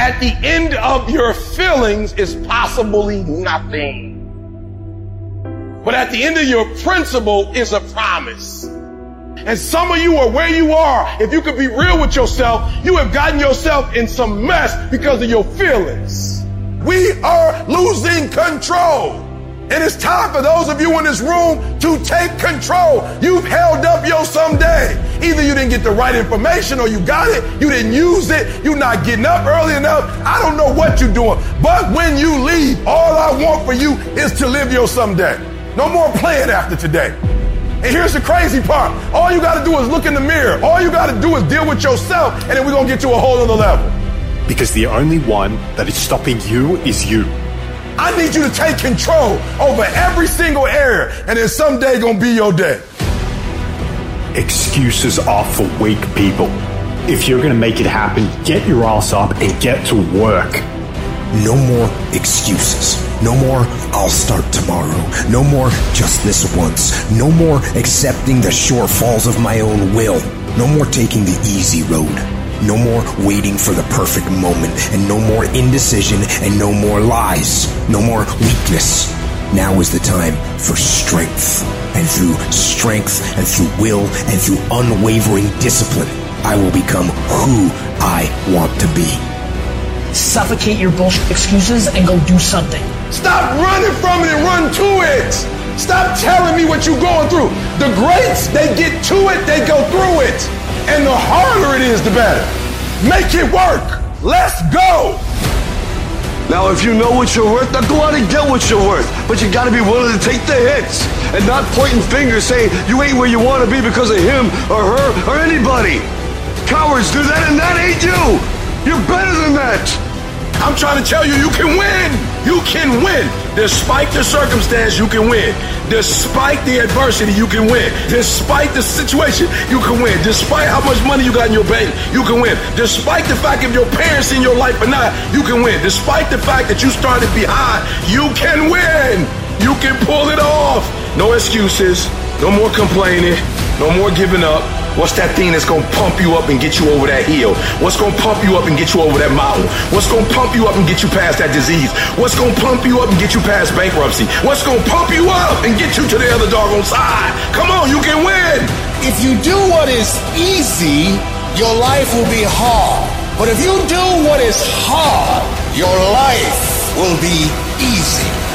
at the end of your feelings is possibly nothing. But at the end of your principle is a promise. And some of you are where you are. If you could be real with yourself, you have gotten yourself in some mess because of your feelings. We are losing control. And it's time for those of you in this room to take control. You've held up your someday. Either you didn't get the right information or you got it, you didn't use it, you're not getting up early enough. I don't know what you're doing. But when you leave, all I want for you is to live your someday. No more playing after today. And here's the crazy part. All you got to do is look in the mirror. All you got to do is deal with yourself, and then we're going to get to a whole other level. Because the only one that is stopping you is you. I need you to take control over every single area, and then someday gonna be your day. Excuses are for weak people. If you're gonna make it happen, get your ass up and get to work. No more excuses. No more, I'll start tomorrow. No more, just this once. No more accepting the shortfalls of my own will. No more taking the easy road. No more waiting for the perfect moment, and no more indecision, and no more lies. No more weakness. Now is the time for strength. And through strength, and through will, and through unwavering discipline, I will become who I want to be. Suffocate your bullshit excuses and go do something. Stop running from it and run to it. Stop telling me what you're going through. The greats, they get to it, they go through it. And the harder it is, the better. Make it work. Let's go. Now, if you know what you're worth, now go out and get what you're worth. But you gotta be willing to take the hits and not pointing fingers saying you ain't where you want to be because of him or her or anybody. Cowards do that, and that ain't you. You're better than that. I'm trying to tell you, you can win. You can win. Despite the circumstance, you can win. Despite the adversity, you can win. Despite the situation, you can win. Despite how much money you got in your bank, you can win. Despite the fact if your parents in your life or not, you can win. Despite the fact that you started behind, you can win. You can pull it off. No excuses. No more complaining. No more giving up. What's that thing that's going to pump you up and get you over that hill? What's going to pump you up and get you over that mountain? What's going to pump you up and get you past that disease? What's going to pump you up and get you past bankruptcy? What's going to pump you up and get you to the other doggone side? Come on, you can win. If you do what is easy, your life will be hard. But if you do what is hard, your life will be easy.